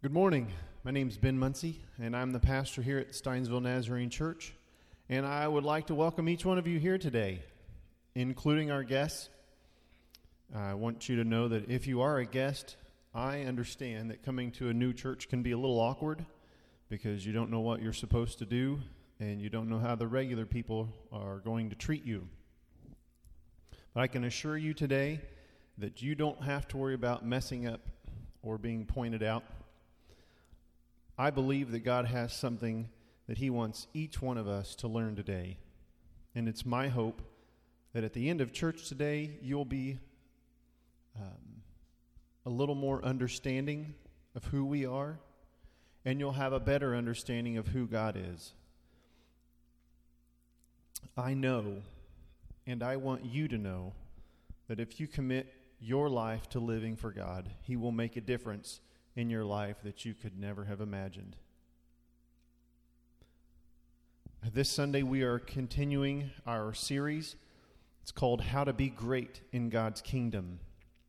Good morning. My name's Ben Muncie, and I'm the pastor here at Steinsville Nazarene Church. And I would like to welcome each one of you here today, including our guests. I want you to know that if you are a guest, I understand that coming to a new church can be a little awkward because you don't know what you're supposed to do, and you don't know how the regular people are going to treat you. But I can assure you today that you don't have to worry about messing up or being pointed out. I believe that God has something that He wants each one of us to learn today. And it's my hope that at the end of church today, you'll be a little more understanding of who we are, and you'll have a better understanding of who God is. I know, and I want you to know, that if you commit your life to living for God, He will make a difference in your life that you could never have imagined. This Sunday we are continuing our series. It's called How to Be Great in God's Kingdom.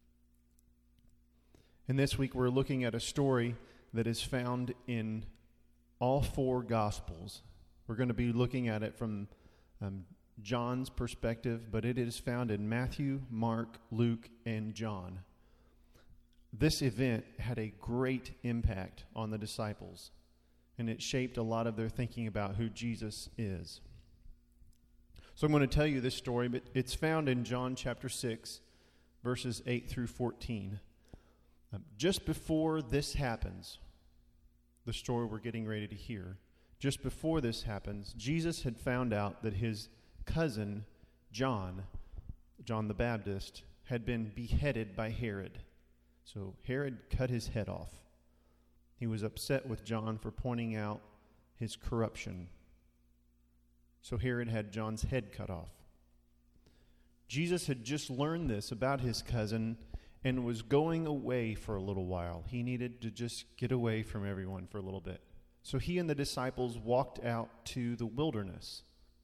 And this week we're looking at a story that is found in all four Gospels. We're going to be looking at it from John's perspective, but it is found in Matthew, Mark, Luke, and John. This event had a great impact on the disciples, and it shaped a lot of their thinking about who Jesus is. So I'm going to tell you this story, but it's found in John chapter 6, verses 8 through 14. Just before this happens, the story we're getting ready to hear, just before this happens, Jesus had found out that his cousin, John the Baptist, had been beheaded by Herod. So Herod cut his head off. He was upset with John for pointing out his corruption. So Herod had John's head cut off. Jesus had just learned this about his cousin and was going away for a little while. He needed to just get away from everyone for a little bit. So he and the disciples walked out to the wilderness.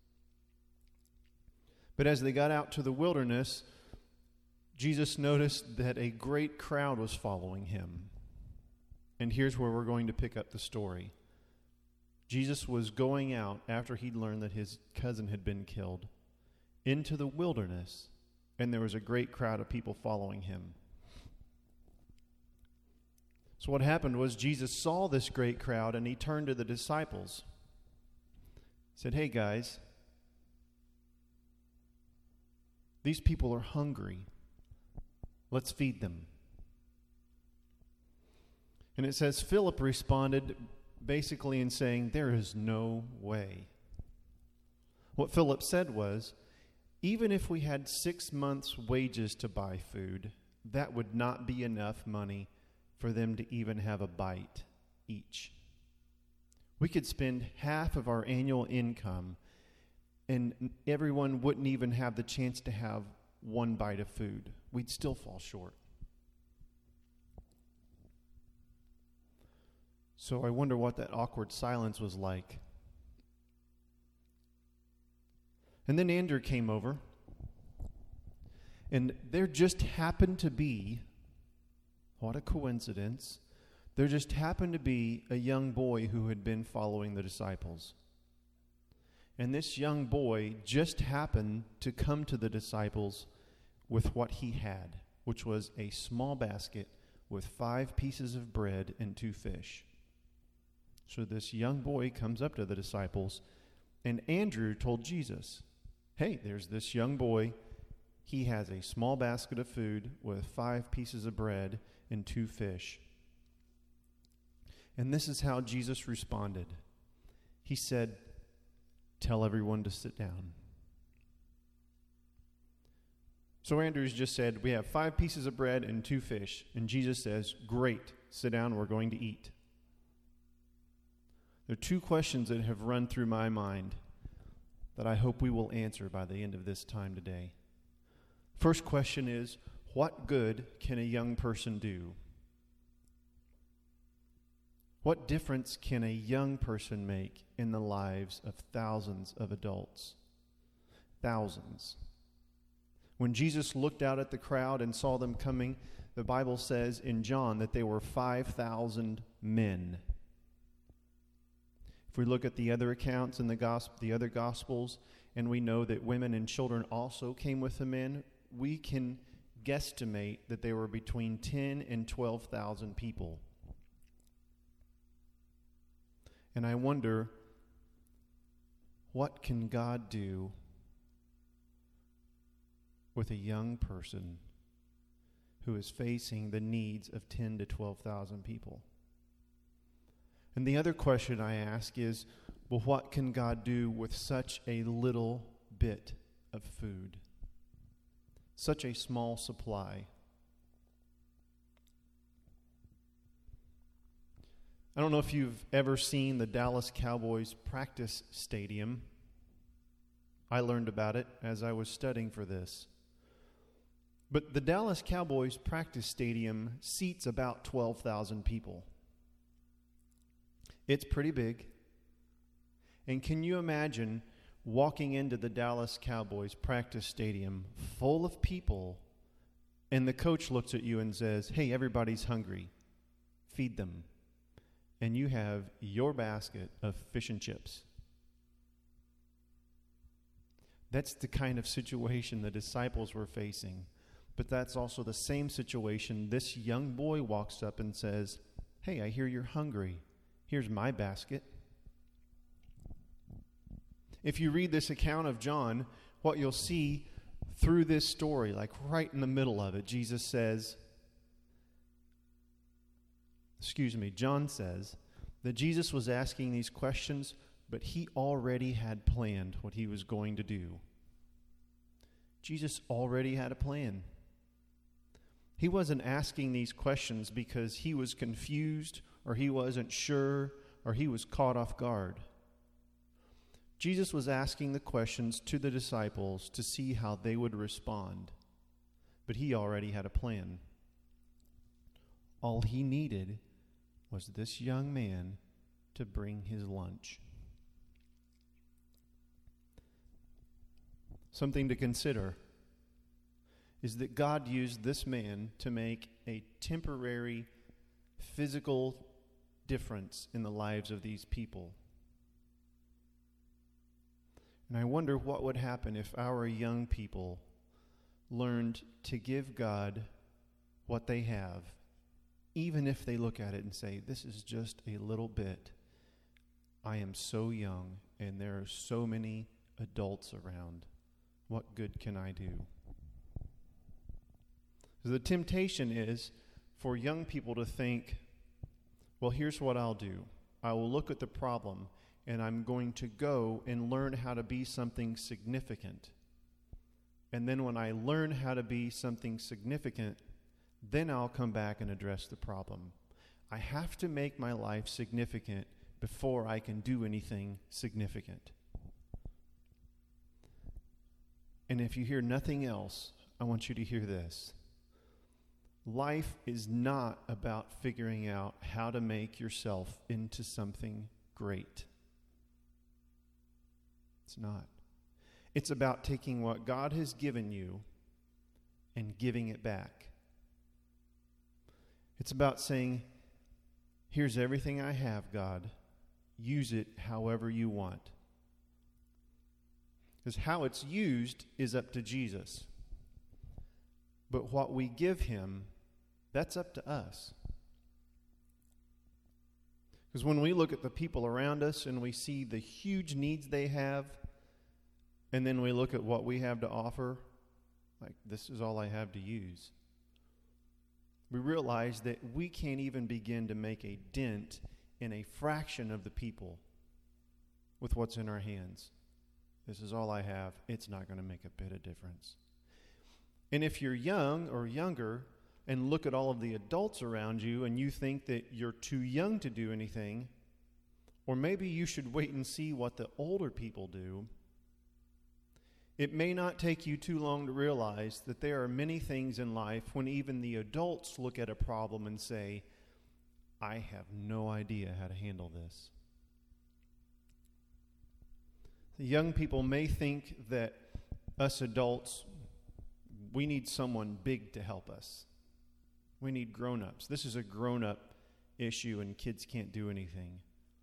But as they got out to the wilderness, Jesus noticed that a great crowd was following him. And here's where we're going to pick up the story. Jesus was going out after he'd learned that his cousin had been killed into the wilderness, and there was a great crowd of people following him. So what happened was Jesus saw this great crowd, and he turned to the disciples. He said, "Hey guys, these people are hungry. Let's feed them." And it says Philip responded basically in saying, "There is no way." What Philip said was, even if we had 6 months' wages to buy food, that would not be enough money for them to even have a bite each. We could spend half of our annual income, and everyone wouldn't even have the chance to have one bite of food. We'd still fall short. So I wonder what that awkward silence was like. And then Andrew came over, and there just happened to be, what a coincidence, there just happened to be a young boy who had been following the disciples. And this young boy just happened to come to the disciples with what he had, which was a small basket with 5 pieces of bread and 2 fish. So this young boy comes up to the disciples, and Andrew told Jesus, "Hey, there's this young boy. He has a small basket of food with 5 pieces of bread and 2 fish." And this is how Jesus responded. He said, "Tell everyone to sit down." So Andrews just said, "We have 5 pieces of bread and 2 fish." And Jesus says, "Great, sit down, we're going to eat." There are 2 questions that have run through my mind that I hope we will answer by the end of this time today. First question is, what good can a young person do? What difference can a young person make in the lives of thousands of adults? Thousands. When Jesus looked out at the crowd and saw them coming, The Bible says in John that they were 5,000 men. If we look at the other accounts in the other Gospels, and we know that women and children also came with the men, we can guesstimate that there were between 10 and 12,000 people. And I wonder, what can God do with a young person who is facing the needs of 10 to 12,000 people? And the other question I ask is, well, what can God do with such a little bit of food? Such a small supply. I don't know if you've ever seen the Dallas Cowboys practice stadium. I learned about it as I was studying for this. But the Dallas Cowboys practice stadium seats about 12,000 people. It's pretty big. And can you imagine walking into the Dallas Cowboys practice stadium full of people, and the coach looks at you and says, "Hey, everybody's hungry. Feed them." And you have your basket of fish and chips. That's the kind of situation the disciples were facing. But that's also the same situation. This young boy walks up and says, "Hey, I hear you're hungry. Here's my basket." If you read this account of John, what you'll see through this story, like right in the middle of it, John says that Jesus was asking these questions, but he already had planned what he was going to do. Jesus already had a plan. He wasn't asking these questions because he was confused or he wasn't sure or he was caught off guard. Jesus was asking the questions to the disciples to see how they would respond, but he already had a plan. All he needed was this young man to bring his lunch. Something to consider is that God used this man to make a temporary physical difference in the lives of these people. And I wonder what would happen if our young people learned to give God what they have, even if they look at it and say, "This is just a little bit. I am so young, and there are so many adults around. What good can I do?" The temptation is for young people to think, well, here's what I'll do. I will look at the problem, and I'm going to go and learn how to be something significant. And then when I learn how to be something significant, then I'll come back and address the problem. I have to make my life significant before I can do anything significant. And if you hear nothing else, I want you to hear this. Life is not about figuring out how to make yourself into something great. It's not. It's about taking what God has given you and giving it back. It's about saying, "Here's everything I have, God. Use it however you want." Because how it's used is up to Jesus. But what we give him, that's up to us. Because when we look at the people around us and we see the huge needs they have, and then we look at what we have to offer, like, this is all I have to use, we realize that we can't even begin to make a dent in a fraction of the people with what's in our hands. This is all I have. It's not going to make a bit of difference. And if you're young or younger and look at all of the adults around you and you think that you're too young to do anything, or maybe you should wait and see what the older people do, it may not take you too long to realize that there are many things in life when even the adults look at a problem and say, "I have no idea how to handle this." The young people may think that us adults, we need someone big to help us. We need grown-ups. This is a grown-up issue, and kids can't do anything.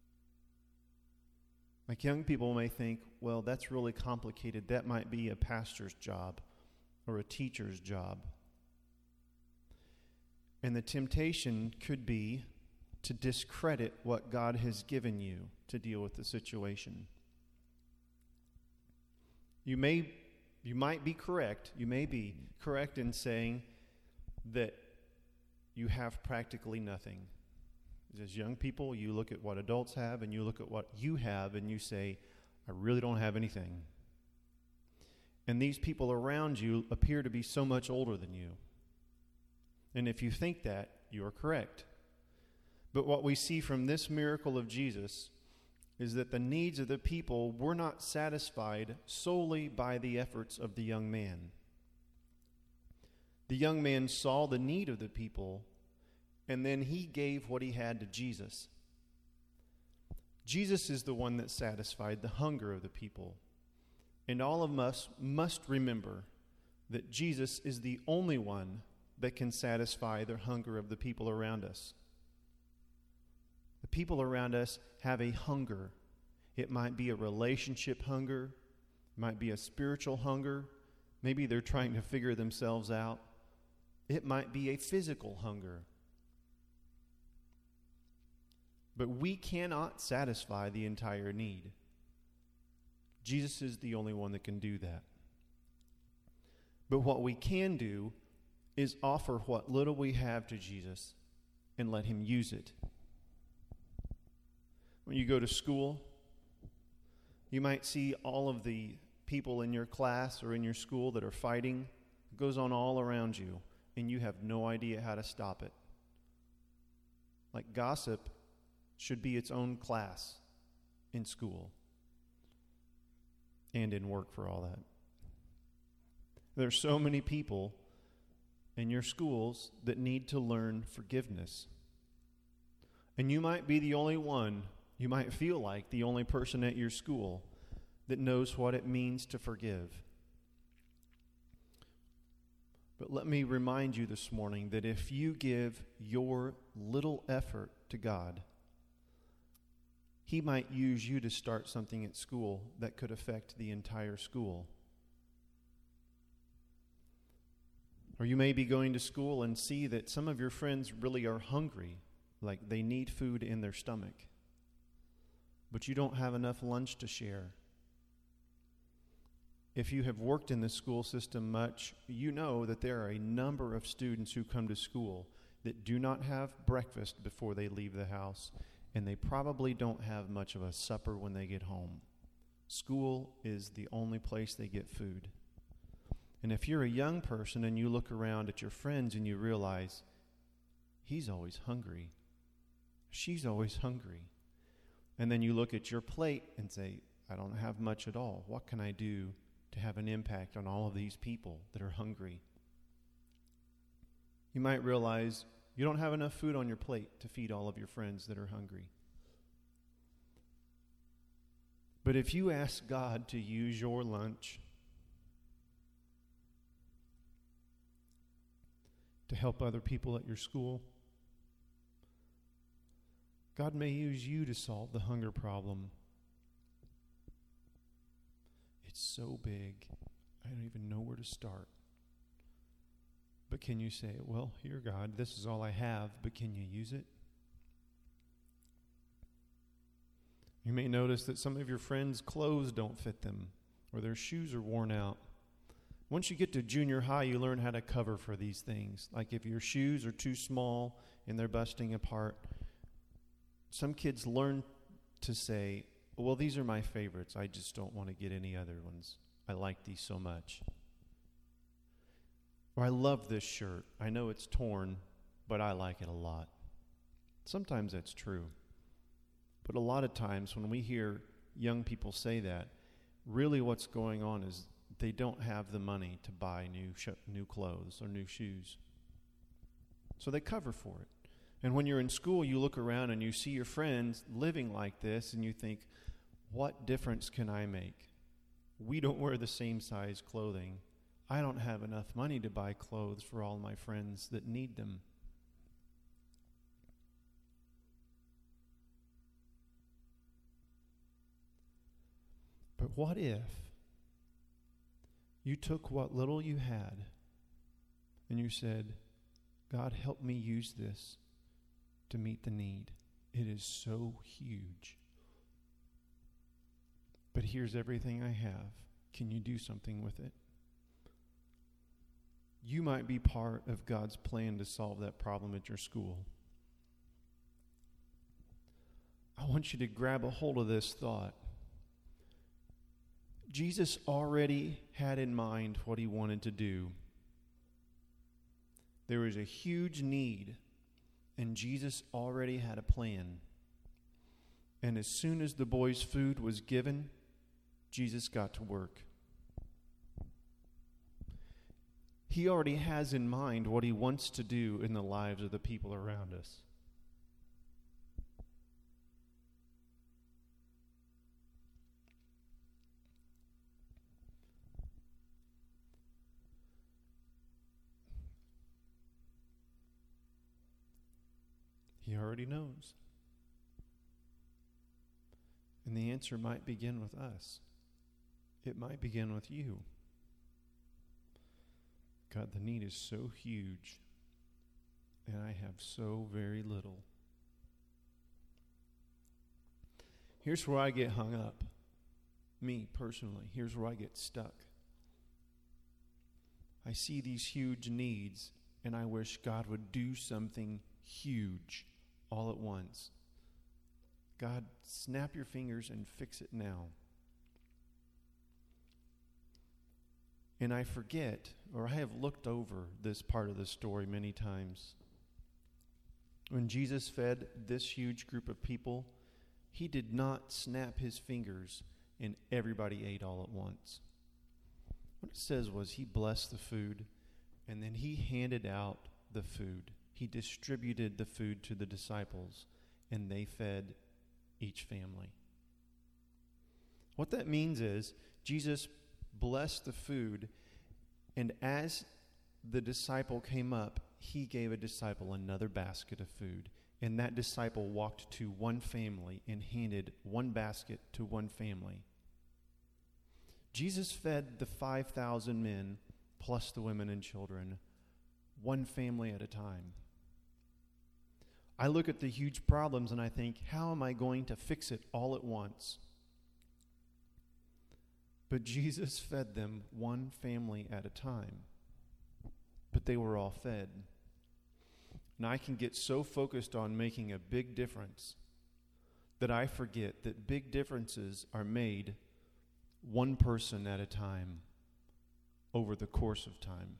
Like, young people may think, well, that's really complicated. That might be a pastor's job or a teacher's job. And the temptation could be to discredit what God has given you to deal with the situation. You might be correct. You may be correct in saying that you have practically nothing. As young people, you look at what adults have and you look at what you have and you say, I really don't have anything. And these people around you appear to be so much older than you. And if you think that, you're correct. But what we see from this miracle of Jesus is that the needs of the people were not satisfied solely by the efforts of the young man. The young man saw the need of the people, and then he gave what he had to Jesus. Jesus is the one that satisfied the hunger of the people. And all of us must remember that Jesus is the only one that can satisfy the hunger of the people around us. The people around us have a hunger. It might be a relationship hunger. It might be a spiritual hunger. Maybe they're trying to figure themselves out. It might be a physical hunger. But we cannot satisfy the entire need. Jesus is the only one that can do that. But what we can do is offer what little we have to Jesus and let him use it. When you go to school, you might see all of the people in your class or in your school that are fighting. It goes on all around you, and you have no idea how to stop it. Like, gossip should be its own class in school and in work for all that. There's so many people in your schools that need to learn forgiveness. And you might be the only one, you might feel like the only person at your school that knows what it means to forgive. But let me remind you this morning that if you give your little effort to God, he might use you to start something at school that could affect the entire school. Or you may be going to school and see that some of your friends really are hungry, like they need food in their stomach, but you don't have enough lunch to share. If you have worked in the school system much, you know that there are a number of students who come to school that do not have breakfast before they leave the house, and they probably don't have much of a supper when they get home. School is the only place they get food. And if you're a young person and you look around at your friends and you realize, he's always hungry, she's always hungry, and then you look at your plate and say, I don't have much at all. What can I do to have an impact on all of these people that are hungry? You might realize you don't have enough food on your plate to feed all of your friends that are hungry. But if you ask God to use your lunch to help other people at your school, God may use you to solve the hunger problem. It's so big, I don't even know where to start. But can you say, well, here, God, this is all I have, but can you use it? You may notice that some of your friends' clothes don't fit them, or their shoes are worn out. Once you get to junior high, you learn how to cover for these things. Like if your shoes are too small and they're busting apart, some kids learn to say, well, these are my favorites. I just don't want to get any other ones. I like these so much. Or I love this shirt. I know it's torn, but I like it a lot. Sometimes that's true. But a lot of times when we hear young people say that, really what's going on is they don't have the money to buy new clothes or new shoes. So they cover for it. And when you're in school, you look around and you see your friends living like this, and you think, what difference can I make? We don't wear the same size clothing. I don't have enough money to buy clothes for all my friends that need them. But what if you took what little you had and you said, God, help me use this to meet the need. It is so huge. But here's everything I have. Can you do something with it? You might be part of God's plan to solve that problem at your school. I want you to grab a hold of this thought. Jesus already had in mind what he wanted to do. There was a huge need, and Jesus already had a plan. And as soon as the boys' food was given, Jesus got to work. He already has in mind what he wants to do in the lives of the people around us. He already knows. And the answer might begin with us. It might begin with you. God, the need is so huge, and I have so very little. Here's where I get hung up. Me, personally, here's where I get stuck. I see these huge needs, and I wish God would do something huge all at once. God, snap your fingers and fix it now. And I forget, or I have looked over this part of the story many times. When Jesus fed this huge group of people, he did not snap his fingers and everybody ate all at once. What it says was he blessed the food, and then he handed out the food. He distributed the food to the disciples, and they fed each family. What that means is Jesus blessed the food, and as the disciple came up, he gave a disciple another basket of food, and that disciple walked to one family and handed one basket to one family. Jesus fed the 5,000 men plus the women and children, one family at a time. I look at the huge problems and I think, how am I going to fix it all at once? But Jesus fed them one family at a time. But they were all fed. And I can get so focused on making a big difference that I forget that big differences are made one person at a time over the course of time.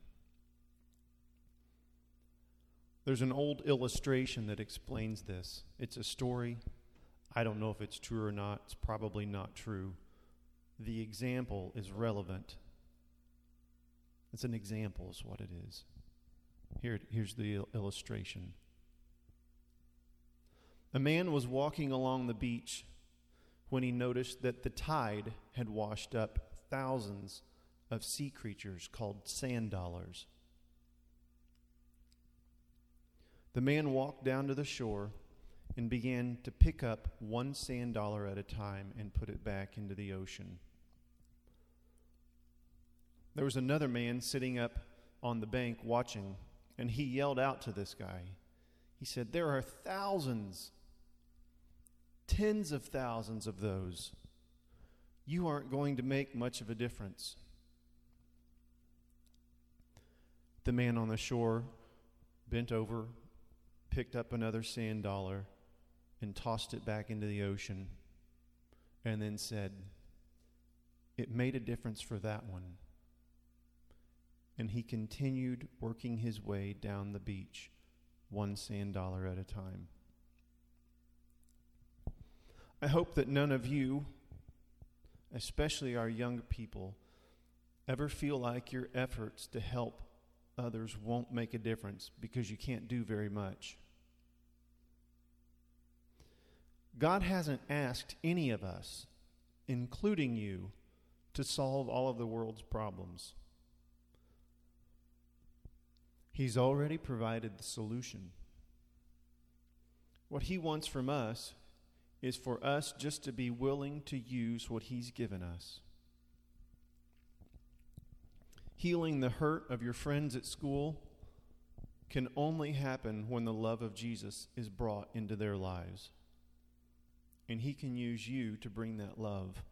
There's an old illustration that explains this. It's a story. I don't know if it's true or not. It's probably not true. The example is relevant. It's an example is what it is. Here's the illustration. A man was walking along the beach when he noticed that the tide had washed up thousands of sea creatures called sand dollars. The man walked down to the shore and began to pick up one sand dollar at a time and put it back into the ocean. There was another man sitting up on the bank watching, and he yelled out to this guy. He said, "There are thousands, tens of thousands of those. You aren't going to make much of a difference." The man on the shore bent over, picked up another sand dollar, and tossed it back into the ocean, and then said, "It made a difference for that one." And he continued working his way down the beach, one sand dollar at a time. I hope that none of you, especially our young people, ever feel like your efforts to help others won't make a difference because you can't do very much. God hasn't asked any of us, including you, to solve all of the world's problems. He's already provided the solution. What he wants from us is for us just to be willing to use what he's given us. Healing the hurt of your friends at school can only happen when the love of Jesus is brought into their lives. And He can use you to bring that love.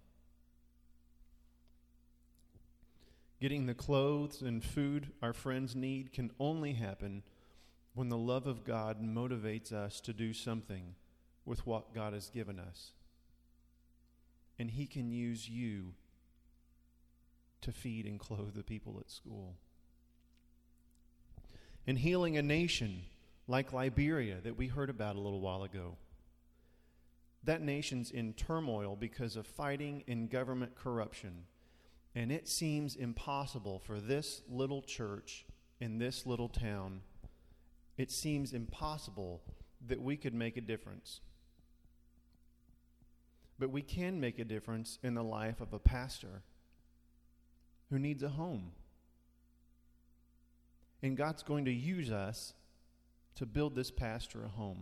Getting the clothes and food our friends need can only happen when the love of God motivates us to do something with what God has given us. And He can use you to feed and clothe the people at school. And healing a nation like Liberia that we heard about a little while ago. That nation's in turmoil because of fighting and government corruption. And it seems impossible for this little church in this little town. It seems impossible that we could make a difference. But we can make a difference in the life of a pastor who needs a home. And God's going to use us to build this pastor a home.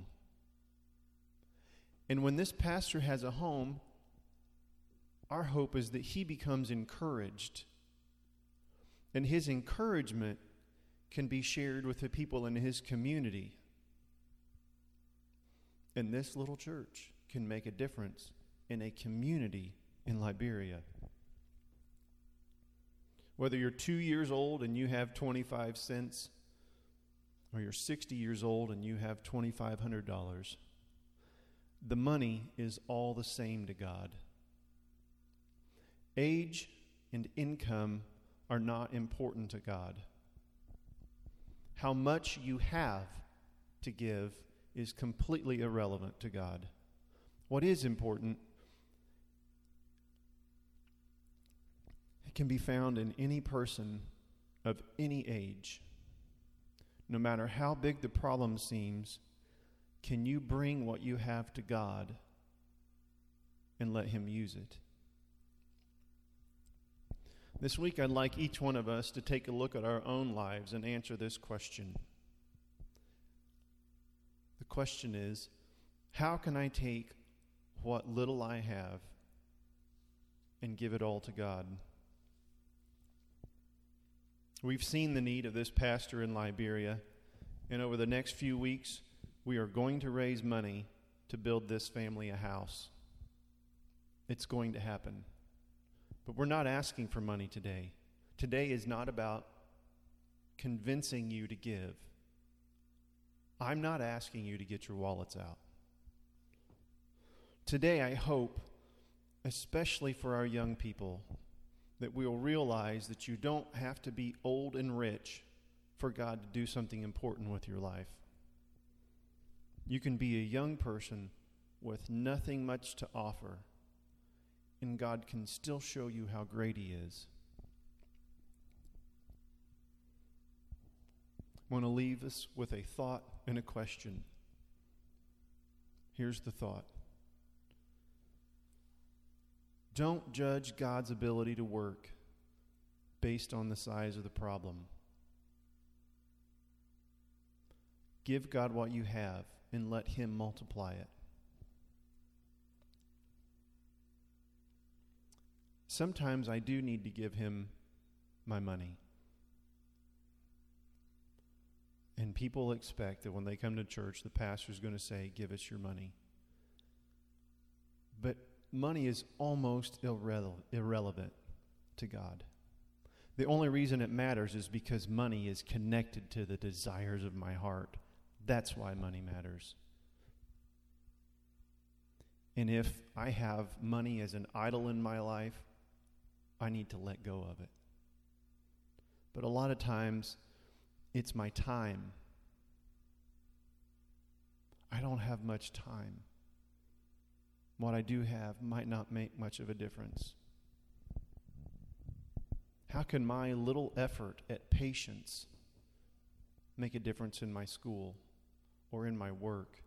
And when this pastor has a home, our hope is that he becomes encouraged. And his encouragement can be shared with the people in his community. And this little church can make a difference in a community in Liberia. Whether you're 2 years old and you have 25 cents, or you're 60 years old and you have $2,500, the money is all the same to God. Age and income are not important to God. How much you have to give is completely irrelevant to God. What is important, it can be found in any person of any age. No matter how big the problem seems, can you bring what you have to God and let Him use it? This week, I'd like each one of us to take a look at our own lives and answer this question. The question is, how can I take what little I have and give it all to God? We've seen the need of this pastor in Liberia, and over the next few weeks, we are going to raise money to build this family a house. It's going to happen. But we're not asking for money today. Today is not about convincing you to give. I'm not asking you to get your wallets out. Today, I hope, especially for our young people, that we will realize that you don't have to be old and rich for God to do something important with your life. You can be a young person with nothing much to offer, and God can still show you how great He is. I want to leave us with a thought and a question. Here's the thought. Don't judge God's ability to work based on the size of the problem. Give God what you have and let Him multiply it. Sometimes I do need to give Him my money. And people expect that when they come to church, the pastor's going to say, give us your money. But money is almost irrelevant to God. The only reason it matters is because money is connected to the desires of my heart. That's why money matters. And if I have money as an idol in my life, I need to let go of it. But a lot of times, it's my time. I don't have much time. What I do have might not make much of a difference. How can my little effort at patience make a difference in my school or in my work?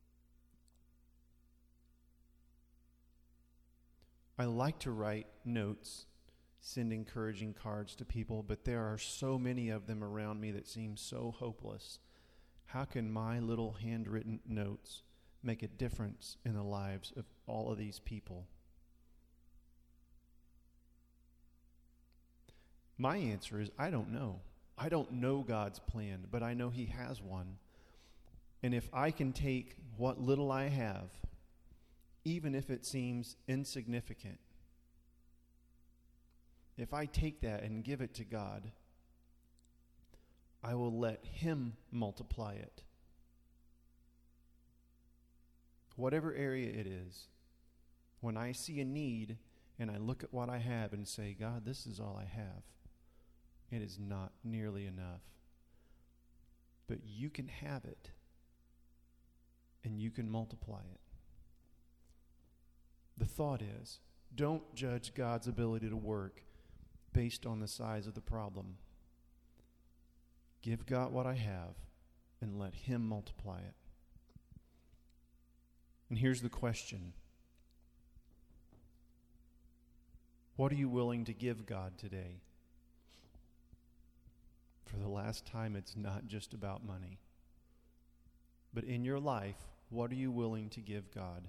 I like to write notes, send encouraging cards to people, but there are so many of them around me that seem so hopeless. How can my little handwritten notes make a difference in the lives of all of these people? My answer is, I don't know. I don't know God's plan, but I know He has one. And if I can take what little I have, even if it seems insignificant, if I take that and give it to God, I will let Him multiply it. Whatever area it is, when I see a need and I look at what I have and say, God, this is all I have, it is not nearly enough. But you can have it, and you can multiply it. The thought is, don't judge God's ability to work based on the size of the problem. Give God what I have and let Him multiply it. And here's the question. What are you willing to give God today? For the last time, it's not just about money. But in your life, what are you willing to give God?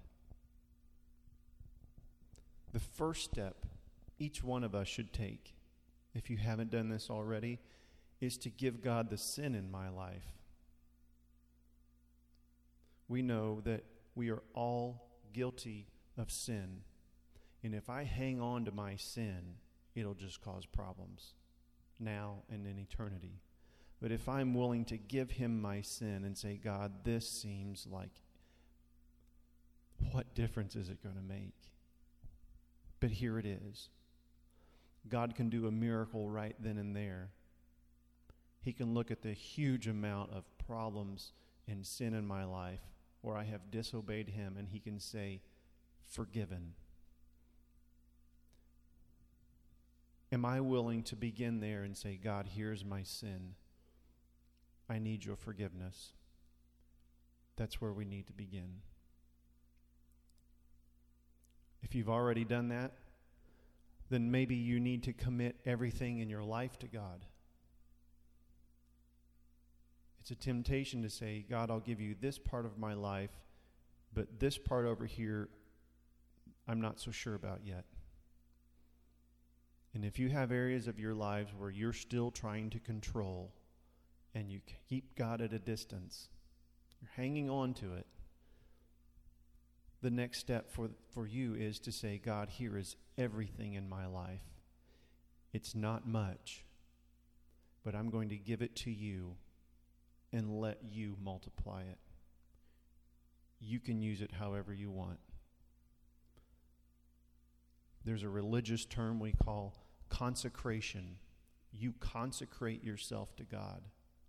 The first step each one of us should take, if you haven't done this already, is to give God the sin in my life. We know that we are all guilty of sin. And if I hang on to my sin, it'll just cause problems now and in eternity. But if I'm willing to give Him my sin and say, God, this seems like, what difference is it going to make? But here it is. God can do a miracle right then and there. He can look at the huge amount of problems and sin in my life where I have disobeyed Him, and He can say, forgiven. Am I willing to begin there and say, God, here's my sin. I need your forgiveness. That's where we need to begin. If you've already done that, then maybe you need to commit everything in your life to God. It's a temptation to say, God, I'll give you this part of my life, but this part over here, I'm not so sure about yet. And if you have areas of your lives where you're still trying to control and you keep God at a distance, you're hanging on to it, the next step for you is to say, God, here is everything in my life. It's not much, but I'm going to give it to you and let you multiply it. You can use it however you want. There's a religious term we call consecration. You consecrate yourself to God.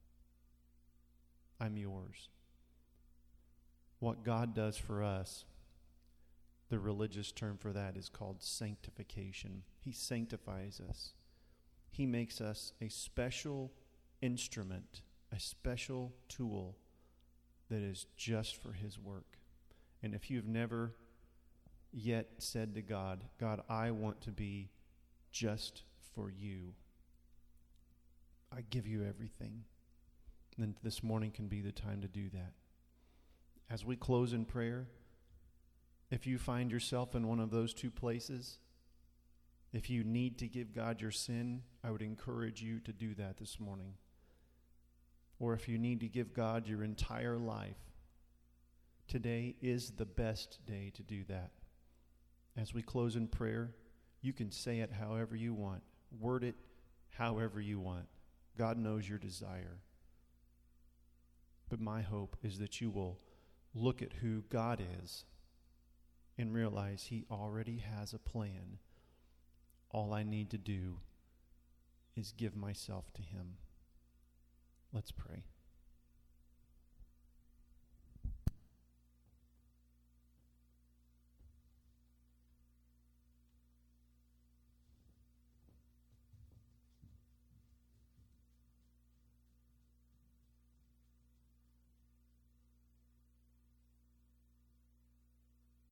I'm yours. What God does for us, the religious term for that is called sanctification. He sanctifies us. He makes us a special instrument, a special tool that is just for His work. And if you've never yet said to God, God, I want to be just for you, I give you everything, then this morning can be the time to do that. As we close in prayer, if you find yourself in one of those two places, if you need to give God your sin, I would encourage you to do that this morning. Or if you need to give God your entire life, today is the best day to do that. As we close in prayer, you can say it however you want, word it however you want. God knows your desire. But my hope is that you will look at who God is and realize He already has a plan. All I need to do is give myself to Him. Let's pray.